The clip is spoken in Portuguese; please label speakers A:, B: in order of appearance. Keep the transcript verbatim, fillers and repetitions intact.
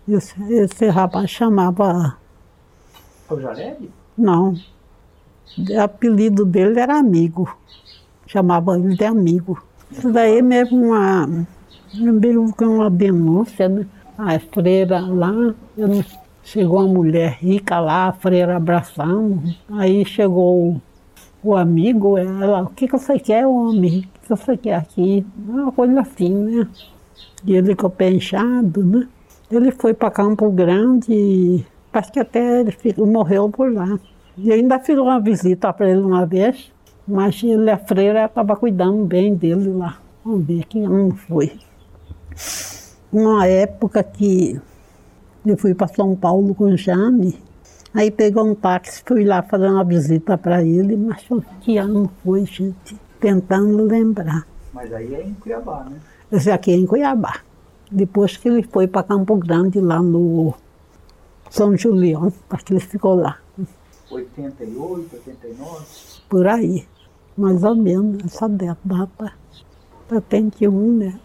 A: Esse, esse rapaz chamava...
B: O Jaled?
A: Não. O apelido dele era Amigo. Chamava ele de Amigo. Isso daí mesmo uma... Lembrei que uma denúncia, né? A freira lá, eu não, chegou uma mulher rica lá, a freira abraçando. Aí chegou o, o amigo, ela, o que, que você quer, homem? O que, que você quer aqui? Uma coisa assim, né? E ele com o pé inchado, né? Ele foi para Campo Grande e parece que até ele ficou, morreu por lá. E eu ainda fiz uma visita para ele uma vez, mas ele, a freira estava cuidando bem dele lá. Vamos ver que ano foi. Uma época que eu fui para São Paulo com o Jane, aí pegou um táxi, fui lá fazer uma visita para ele, mas que ano foi, gente? Tentando lembrar.
B: Mas aí é em Cuiabá, né?
A: Esse aqui é em Cuiabá. Depois que ele foi para Campo Grande, lá no São Julião, acho que ele ficou lá.
B: oitenta e oito, oitenta e nove?
A: Por aí, mais ou menos, essa data, setenta e um, né?